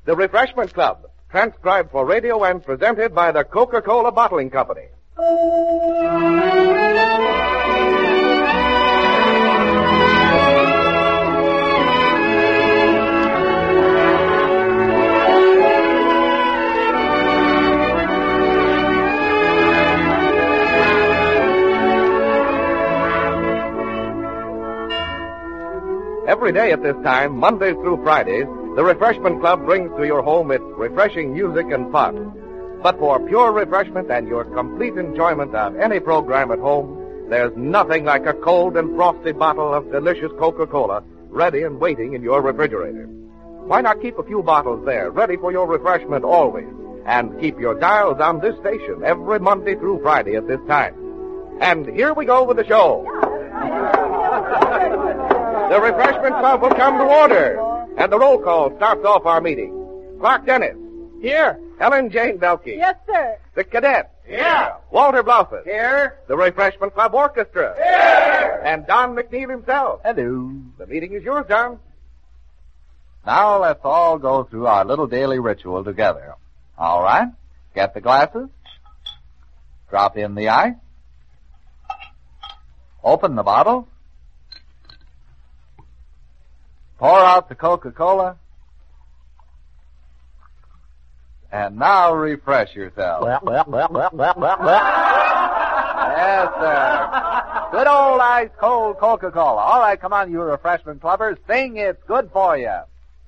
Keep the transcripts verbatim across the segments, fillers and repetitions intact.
The Refreshment Club, transcribed for radio and presented by the Coca-Cola Bottling Company. Every day at this time, Mondays through Fridays, the Refreshment Club brings to your home its refreshing music and fun. But for pure refreshment and your complete enjoyment of any program at home, there's nothing like a cold and frosty bottle of delicious Coca-Cola ready and waiting in your refrigerator. Why not keep a few bottles there, ready for your refreshment always, and keep your dials on this station every Monday through Friday at this time. And here we go with the show. The Refreshment Club will come to order, and the roll call starts off our meeting. Clark Dennis. Here. Helen Jane Belkey. Yes, sir. The Cadets. Here. Walter Blaufus. Here. The Refreshment Club Orchestra. Here. And Don McNeil himself. Hello. The meeting is yours, Don. Now let's all go through our little daily ritual together. All right? Get the glasses. Drop in the ice. Open the bottle. Pour out the Coca-Cola. And now refresh yourself. Yes, sir. Good old ice-cold Coca-Cola. All right, come on, you refreshment clubbers. Sing It's Good For You.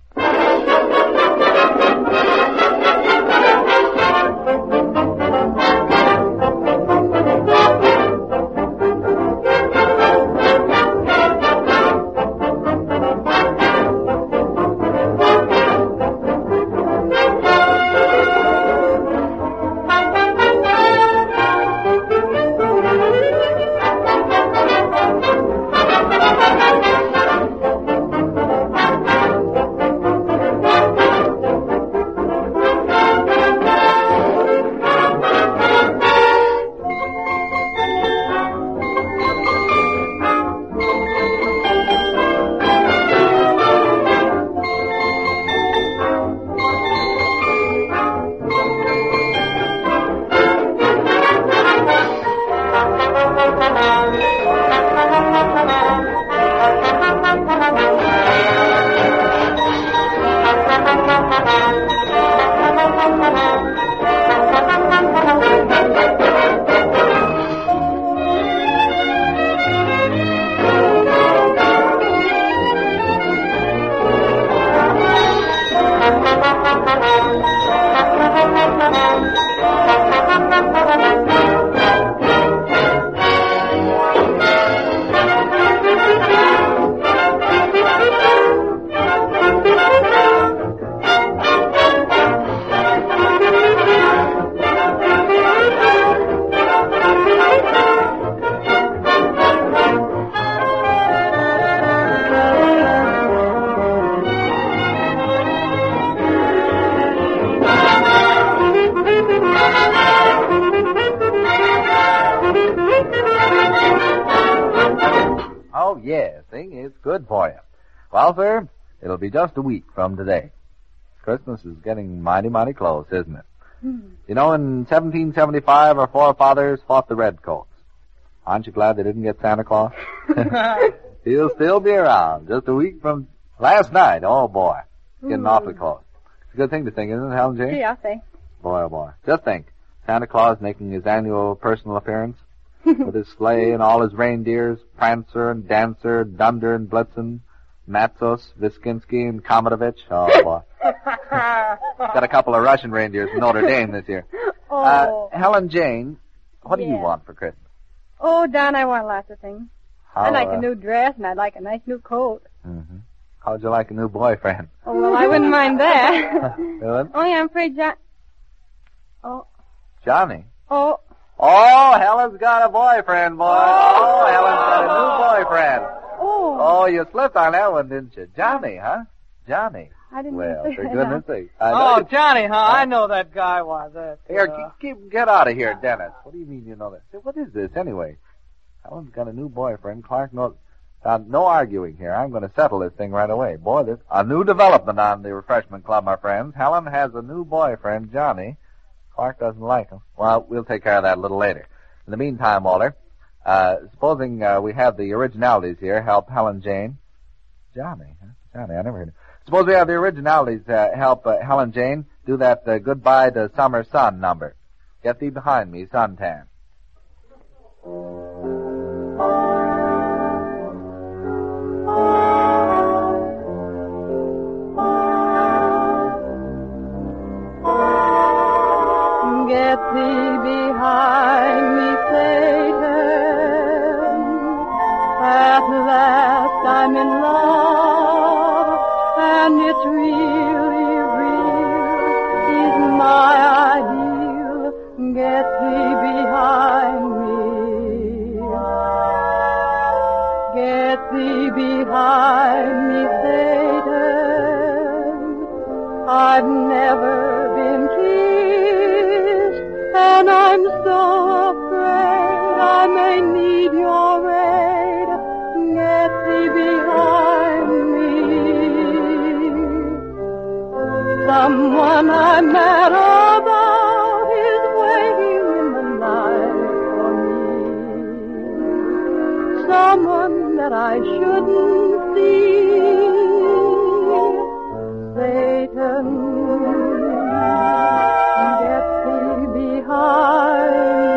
Oh, yes, sing It's Good For You. Well, sir, it'll be just a week from today. Christmas is getting mighty, mighty close, isn't it? Hmm. You know, in seventeen seventy-five, our forefathers fought the Redcoats. Aren't you glad they didn't get Santa Claus? He'll still be around just a week from last night. Oh, boy. Getting Ooh. awfully close. It's a good thing to think, isn't it, Helen Jane? Yeah, I think. Boy, oh, boy. Just think. Santa Claus making his annual personal appearance with his sleigh and all his reindeers, Prancer and Dancer, Dunder and Blitzen, Matsos, Viskinski, and Komotovich. Oh, boy. Got a couple of Russian reindeers from Notre Dame this year. Oh. Uh, Helen Jane, what do Yeah. you want for Christmas? Oh, Don, I want lots of things. How, I'd like uh, a new dress, and I'd like a nice new coat. Mm-hmm. How'd you like a new boyfriend? Oh, well, I wouldn't mind that. Helen? Oh, yeah, I'm afraid John... Oh. Johnny? Oh. Oh, Helen's got a boyfriend, boy. Oh, Helen's got a new boyfriend. Oh. Oh, you slipped on that one, didn't you? Johnny, huh? Johnny. I didn't Well, say for that. goodness sake. I know Oh, you- Johnny, huh? I know that guy was that. Here, uh, keep, keep, get out of here, Dennis. What do you mean you know that? Say, what is this, anyway? Helen's got a new boyfriend. Clark knows. Now, no arguing here. I'm going to settle this thing right away. Boy, this a new development on the refreshment club, my friends. Helen has a new boyfriend, Johnny. Clark doesn't like him. Well, we'll take care of that a little later. In the meantime, Walter, uh, supposing uh, we have the originalities here help Helen Jane. Johnny, huh? Johnny, I never heard of it. Suppose we have the originalities uh, help uh, Helen Jane do that uh, Goodbye to Summer Sun number. Get thee behind me, suntan. Get thee behind me, Satan. At last I'm in love, and it's really real. He's my ideal. Get thee behind me. Get thee behind me, Satan. I've never been kissed, and I'm so afraid I may need your aid. Get thee behind me. Someone I met about is waiting in the night for me. Someone that I shouldn't see. Satan, get thee behind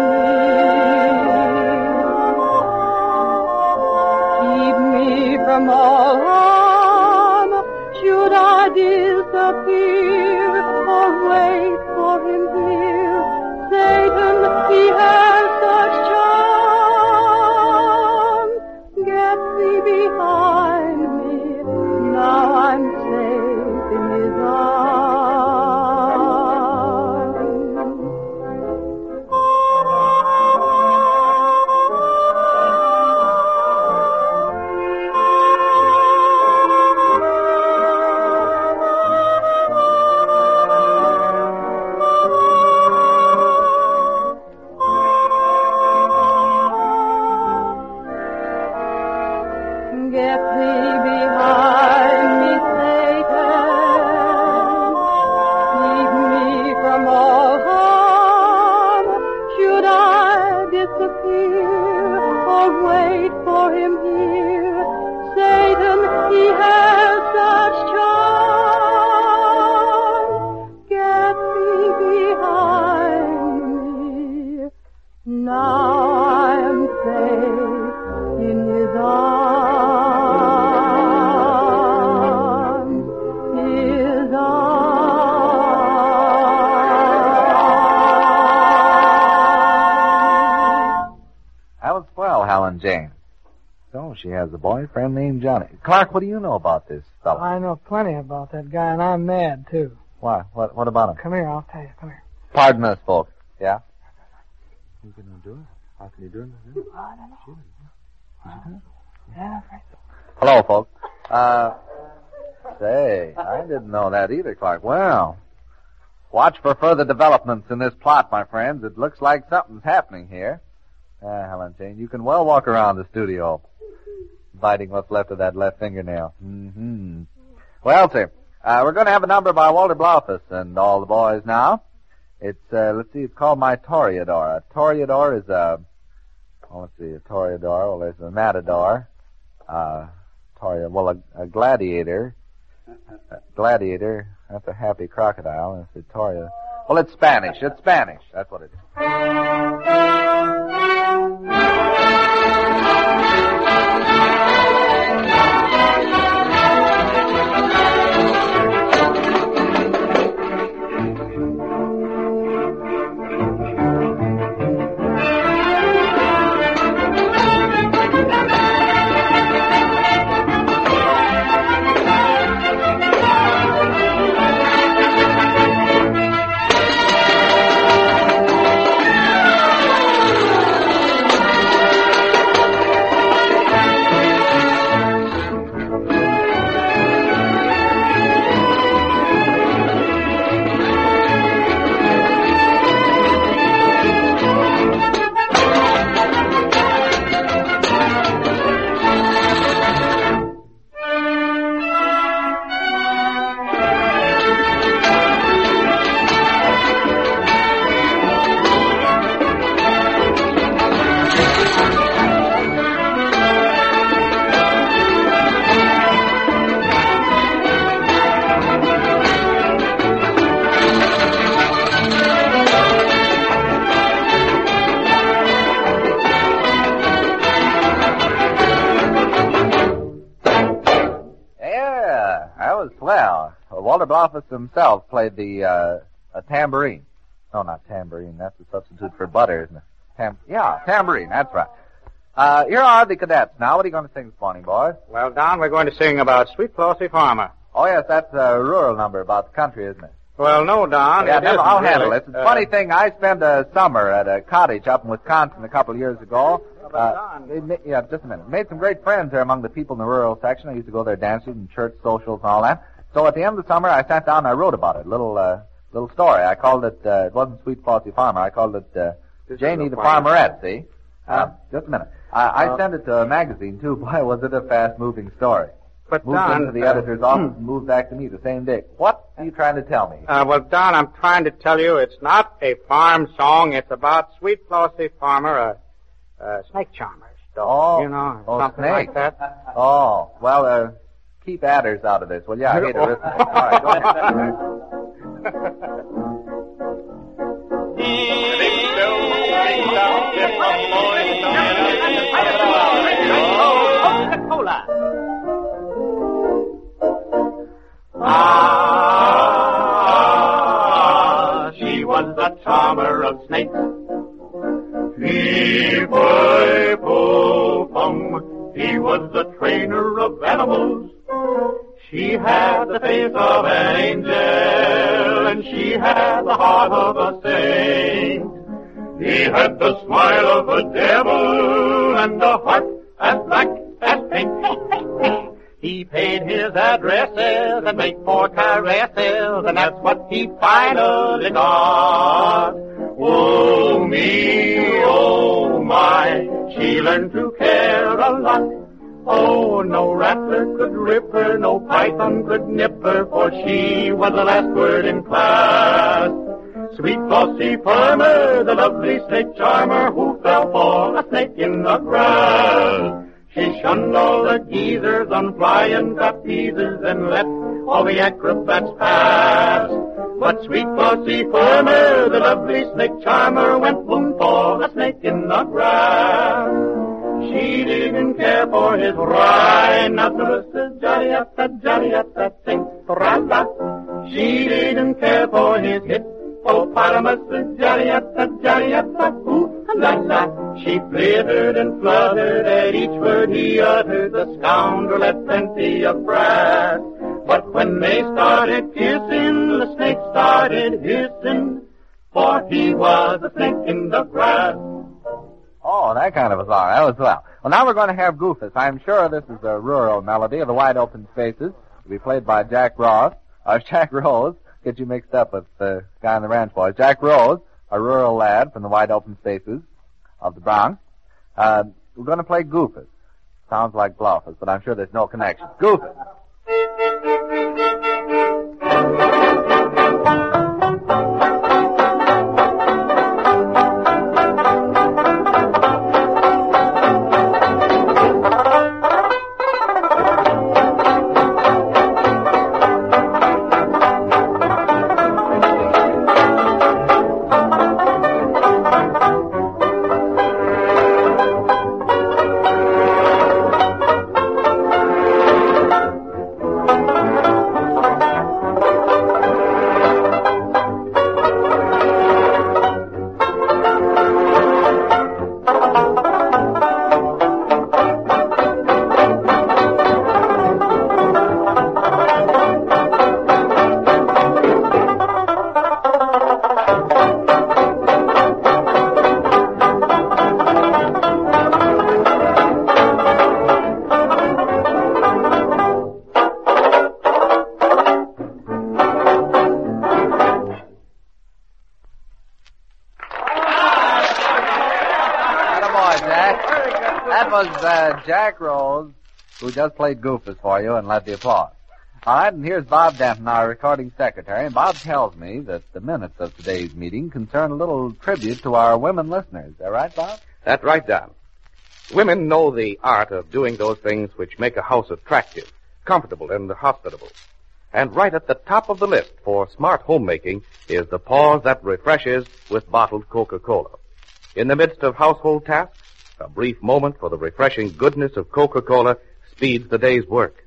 me. Keep me from all harm, should I disappear, or wait for him here. Satan, he has such charm. Get thee behind me, now I'm safe in his Get thee behind me, Satan. Keep me from all harm. Should I disappear or wait for him here? Satan, he has such charm. Get thee behind me. Now I am safe in his arms. Helen Jane. So she has a boyfriend named Johnny. Clark, what do you know about this fellow? I know plenty about that guy, and I'm mad, too. Why? What What about him? Come here, I'll tell you. Come here. Pardon us, folks. Yeah? Who's going to do it? How can he do it? I don't know. Yeah, right. Hello, folks. Uh, say, I didn't know that either, Clark. Well, watch for further developments in this plot, my friends. It looks like something's happening here. Ah, Helen Jane, you can well walk around the studio, biting what's left of that left fingernail. Mm-hmm. Well, sir, uh, we're going to have a number by Walter Blaufus and all the boys now. It's, uh, let's see, it's called My Toreador. A Toreador is a, oh, let's see, a Toreador, well, there's a Matador, uh, Toreador, well, a, a gladiator, a gladiator, that's a happy crocodile, and it's a Toreador. Well, it's Spanish, it's Spanish, that's what it is. that was swell. Uh, Walter Bloffus himself played the uh, a tambourine. No, not tambourine. That's a substitute for butter, isn't it? Tam- yeah, tambourine. That's right. Uh, here are the cadets. Now, what are you going to sing this morning, boys? Well, Don, we're going to sing about Sweet Flossie Farmer. Oh, yes, that's a rural number about the country, isn't it? Well, no, Don. Yeah, it never, isn't I'll really. handle it. It's a Uh, funny thing. I spent a summer at a cottage up in Wisconsin a couple of years ago. But, Uh, Don- it ma- yeah, just a minute. Made some great friends there among the people in the rural section. I used to go there dancing and church socials and all that. So at the end of the summer, I sat down and I wrote about it. A little, uh, little story. I called it, uh, it wasn't Sweet Flossie Farmer. I called it, uh, This is Janie a the farmer. Farmerette, see? Uh, just a minute. I, I Uh, sent it to a magazine, too. Boy, was it a fast-moving story. But, Moved Don... into the uh, editor's office and moved back to me the same day. What are you trying to tell me? Uh, well, Don, I'm trying to tell you it's not a farm song. It's about Sweet Flossie Farmer, a, a snake charmer's dog. Oh, you know, oh, something snake. like that. Oh, well, uh, keep adders out of this, will you? I hate arithmetic. All right, go ahead. Coca-Cola. Ah, she was the charmer of snakes. Fee-fi-fo-fum, he was the trainer of animals. She had the face of an angel, and she had the heart of a saint. He had the smile of a devil, and a heart as black as paint. He paid his addresses and made for caresses, and that's what he finally got. Oh me, oh my, she learned to care a lot. Oh, no rattler could rip her, no python could nip her, for she was the last word in class. Sweet Flossie Farmer, the lovely snake charmer, who fell for a snake in the grass. She shunned all the geezers on flying trapezes and let all the acrobats pass. But Sweet Flossie Farmer, the lovely snake charmer, went boom for a snake in the grass. She didn't care for his rhinoceros, jolly-up-a, jolly-up-a, sing, tra-la. She didn't care for his hippopotamus, jolly-up-a, jolly-up-a, ooh-la-la. She flittered and fluttered at each word he uttered. The scoundrel had plenty of brass. But when they started kissing, the snake started hissing, for he was a snake in the grass. Oh, that kind of a song. That was well. Well, now we're going to have Goofus. I'm sure this is a rural melody of the Wide Open Spaces. It'll be played by Jack Ross. Uh, Jack Rose. Get you mixed up with the guy in the Ranch Boys. Jack Rose, a rural lad from the Wide Open Spaces of the Bronx. Uh, we're going to play Goofus. Sounds like Bloffus, but I'm sure there's no connection. Goofus. That was uh, Jack Rose, who just played Goofus for you and led the applause. All right, and here's Bob Denton, our recording secretary, and Bob tells me that the minutes of today's meeting concern a little tribute to our women listeners. Is that right, Bob? That's right, Don. Women know the art of doing those things which make a house attractive, comfortable, and hospitable. And right at the top of the list for smart homemaking is the pause that refreshes with bottled Coca-Cola. In the midst of household tasks, a brief moment for the refreshing goodness of Coca-Cola speeds the day's work.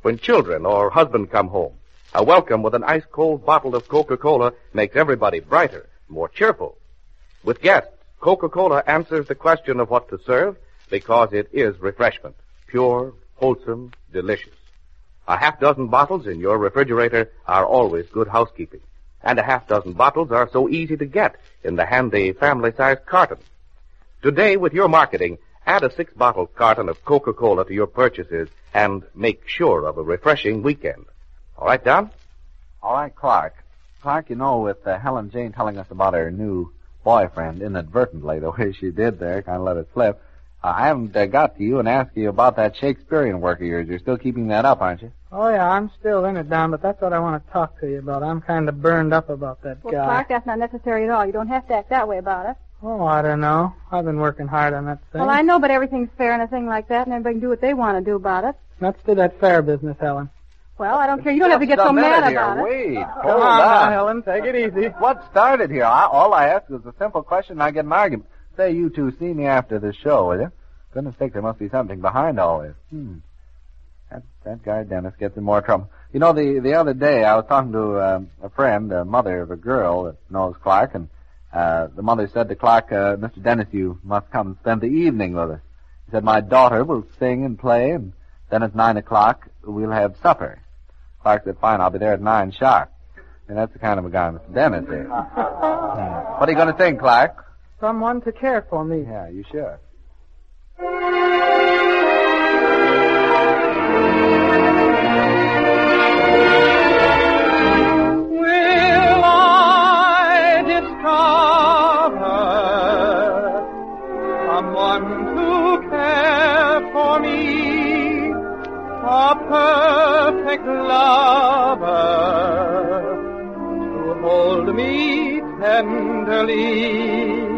When children or husband come home, a welcome with an ice-cold bottle of Coca-Cola makes everybody brighter, more cheerful. With guests, Coca-Cola answers the question of what to serve because it is refreshment. Pure, wholesome, delicious. A half dozen bottles in your refrigerator are always good housekeeping. And a half dozen bottles are so easy to get in the handy family-sized carton. Today, with your marketing, add a six-bottle carton of Coca-Cola to your purchases and make sure of a refreshing weekend. All right, Don? All right, Clark. Clark, you know, with uh, Helen Jane telling us about her new boyfriend inadvertently, the way she did there, kind of let it slip, uh, I haven't uh, got to you and asked you about that Shakespearean work of yours. You're still keeping that up, aren't you? Oh, yeah, I'm still in it, Don, but that's what I want to talk to you about. I'm kind of burned up about that Well, guy. Clark, that's not necessary at all. You don't have to act that way about it. Oh, I don't know. I've been working hard on that thing. Well, I know, but everything's fair in a thing like that, and everybody can do what they want to do about it. Let's do that fair business, Helen. Well, I don't care. You don't have to get so mad about it. Wait, Come hold on, on. now, Helen. Take it easy. What started here? I, all I asked was a simple question, and I get an argument. Say you two see me after this show, will you? Goodness sake, there must be something behind all this. Hmm. That, that guy Dennis gets in more trouble. You know, the the other day I was talking to uh, a friend, a mother of a girl that knows Clark, and uh, the mother said to Clark, uh, Mister Dennis, you must come and spend the evening with us. He said, my daughter will sing and play, and then at nine o'clock we'll have supper. Clark said, fine, I'll be there at nine sharp. And that's the kind of a guy Mister Dennis is. Hmm. What are you going to sing, Clark? Someone to care for me. Yeah, you should. Will I discover someone to care for me, a perfect lover to hold me tenderly?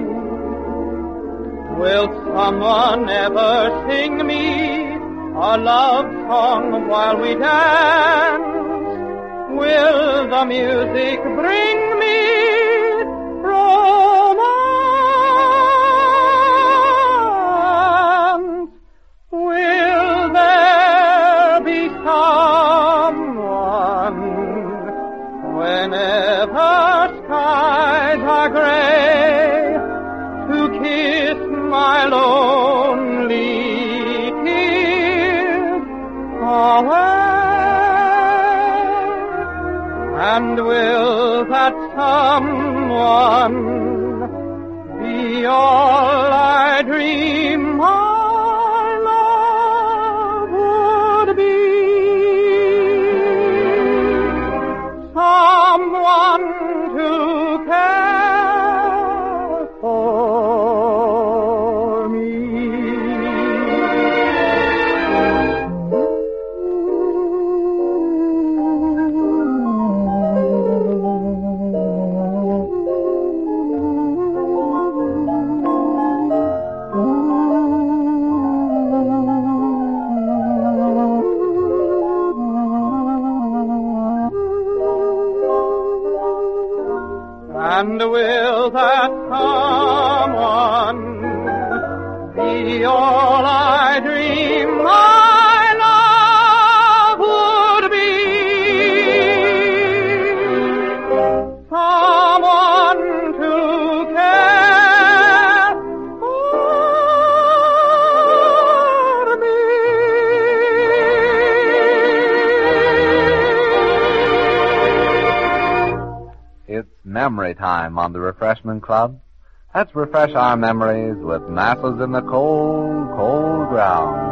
Will someone ever sing me a love song while we dance? Will the music bring me romance? Will there be someone whenever skies are gray to kiss my lonely tears away? And will that someone be all I dream my love would be? Someone to care for me. And will that someone be all I dream my love would be? Someone to care for me. It's memory time on the Refreshment Club. Let's refresh our memories with Masses in the Cold, Cold Ground.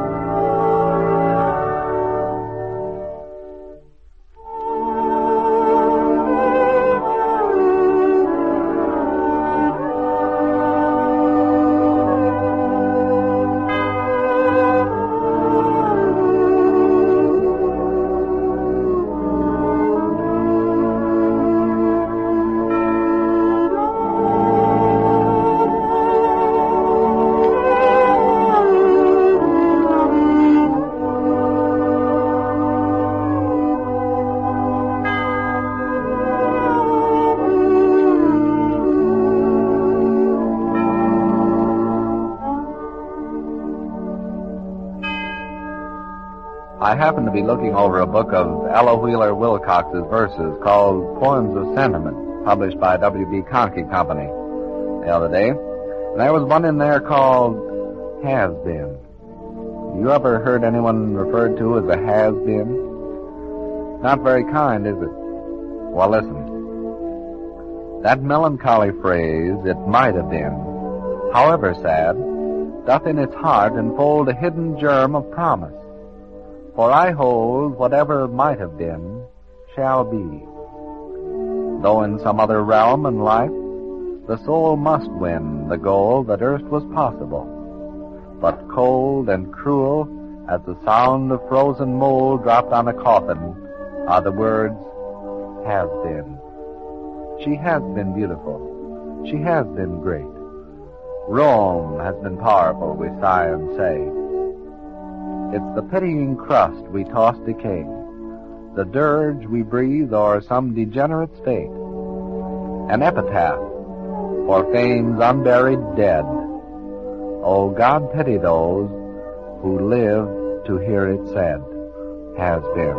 I happened to be looking over a book of Ella Wheeler Wilcox's verses called Poems of Sentiment, published by W B Conkey Company the other day. And there was one in there called Has Been. You ever heard anyone referred to as a has-been? Not very kind, is it? Well, listen. That melancholy phrase, it might have been, however sad, doth in its heart enfold a hidden germ of promise. For I hold whatever might have been shall be. Though in some other realm in life, the soul must win the goal that erst was possible. But cold and cruel as the sound of frozen mold dropped on a coffin are the words, has been. She has been beautiful. She has been great. Rome has been powerful, we sigh and say. It's the pitying crust we toss decay, the dirge we breathe o'er some degenerate state, an epitaph for fame's unburied dead. Oh, God pity those who live to hear it said, has been.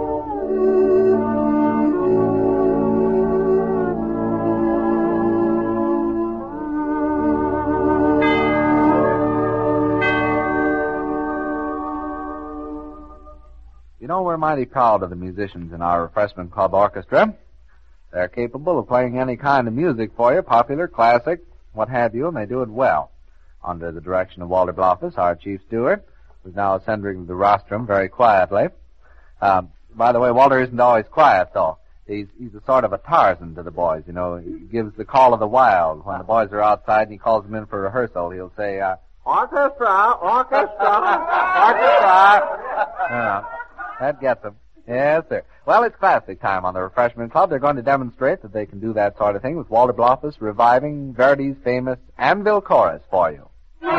You know, we're mighty proud of the musicians in our Refreshment Club Orchestra. They're capable of playing any kind of music for you, popular, classic, what have you, and they do it well. Under the direction of Walter Blofus, our chief steward, who's now ascending the rostrum very quietly. Uh, by the way, Walter isn't always quiet, though. He's, he's a sort of a Tarzan to the boys, you know. He gives the call of the wild. When the boys are outside and he calls them in for rehearsal, he'll say, uh, orchestra, orchestra, orchestra. Uh, that gets them. Yes, sir. Well, it's classic time on the Refreshment Club. They're going to demonstrate that they can do that sort of thing with Walter Blofus reviving Verdi's famous Anvil Chorus for you.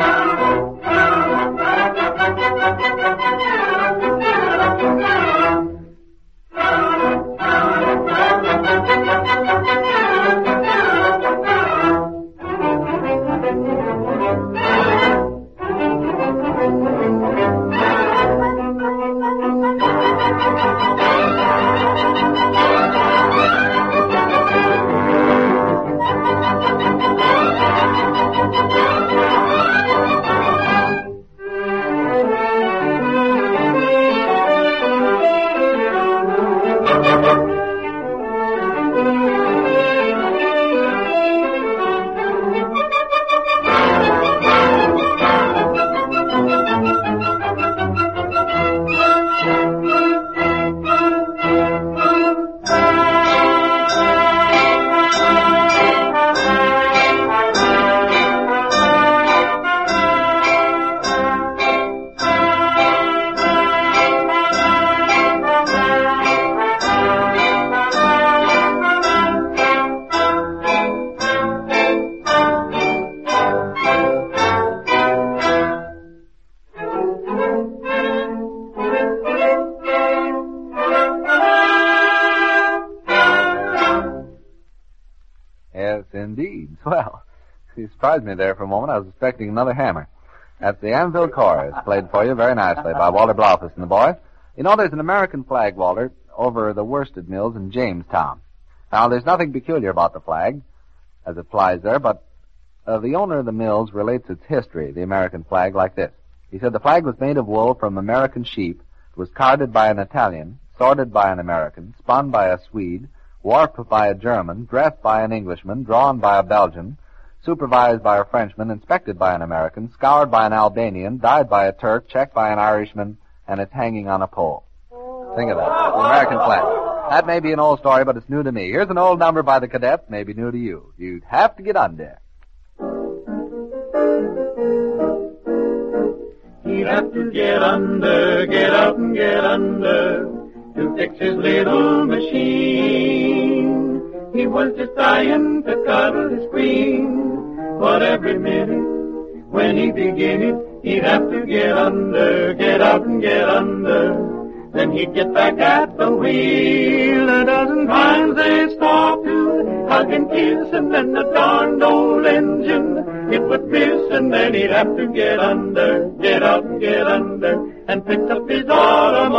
Well, you surprised me there for a moment. I was expecting another hammer. That's the Anvil Chorus, played for you very nicely by Walter Blofus and the boys. You know, there's an American flag, Walter, over the Worsted Mills in Jamestown. Now, there's nothing peculiar about the flag as it flies there, but uh, the owner of the mills relates its history, the American flag, like this. He said the flag was made of wool from American sheep, was carded by an Italian, sorted by an American, spun by a Swede, warped by a German, dressed by an Englishman, drawn by a Belgian, supervised by a Frenchman, inspected by an American, scoured by an Albanian, dyed by a Turk, checked by an Irishman, and it's hanging on a pole. Think of that, the American flag. That may be an old story, but it's new to me. Here's an old number by the Cadets, maybe new to you. You'd have to get under. He'd have to get under, get up and get under, to fix his little machine. He was just dying to cuddle his queen, but every minute when he begin it, he'd have to get under, get up and get under. Then he'd get back at the wheel. A dozen times they'd stop to hug and kiss, and then the darned old engine, it would miss, and then he'd have to get under, get up and get under, and pick up his automobile.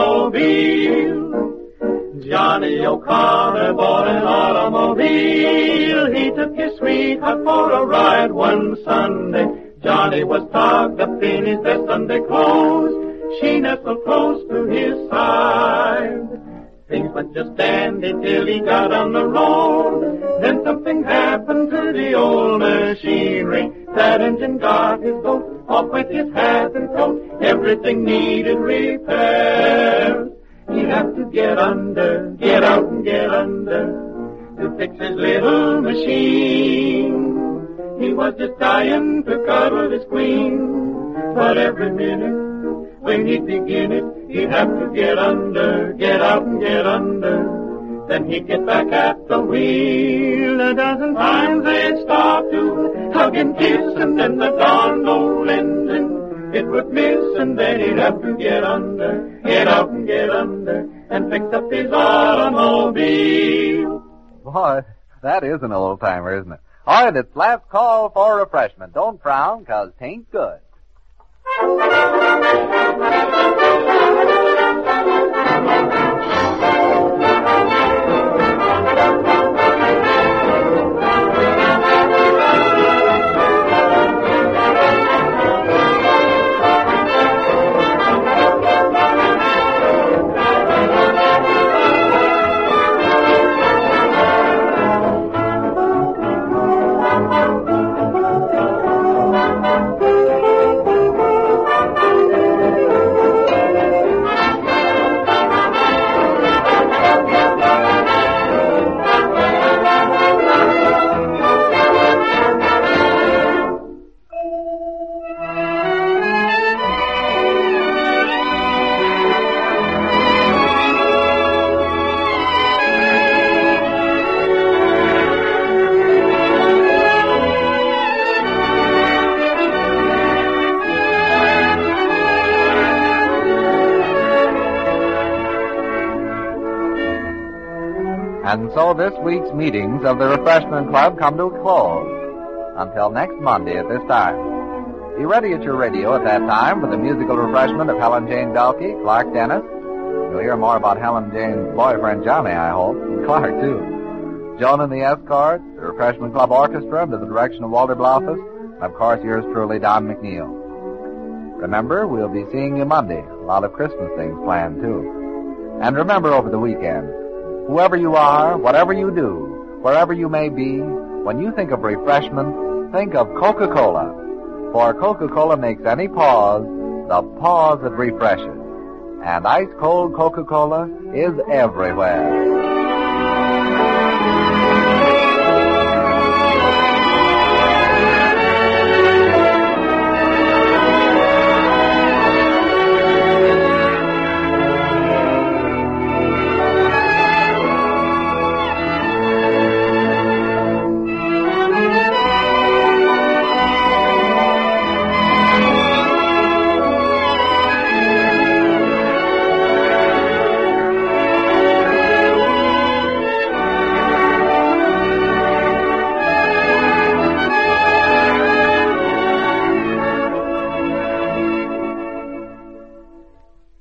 Johnny O'Connor bought an automobile. He took his sweetheart for a ride one Sunday. Johnny was tucked up in his best Sunday clothes. She nestled close to his side. Things went just dandy till he got on the road. Then something happened to the old machinery. That engine got his goat, off with his hat and coat. Everything needed repairs. He'd have to get under, get out and get under to fix his little machine. He was just dying to cuddle his queen, but every minute when he'd begin it, he'd have to get under, get out and get under. Then he'd get back at the wheel. A dozen times they'd stop to hug and kiss, and then the darned old engine, it would miss, and then he'd have to get under, get out and get under, and fix up his automobile. Boy, that is an old-timer, isn't it? All right, it's last call for refreshment. Don't frown, 'cause 'tain't good. And so this week's meetings of the Refreshment Club come to a close. Until next Monday at this time. Be ready at your radio at that time for the musical refreshment of Helen Jane Belkey, Clark Dennis. You'll hear more about Helen Jane's boyfriend Johnny, I hope, and Clark too. Joan and the Escorts, the Refreshment Club Orchestra under the direction of Walter Blaufus, and of course yours truly, Don McNeil. Remember, we'll be seeing you Monday. A lot of Christmas things planned too. And remember over the weekend, whoever you are, whatever you do, wherever you may be, when you think of refreshment, think of Coca-Cola. For Coca-Cola makes any pause the pause that refreshes. And ice-cold Coca-Cola is everywhere.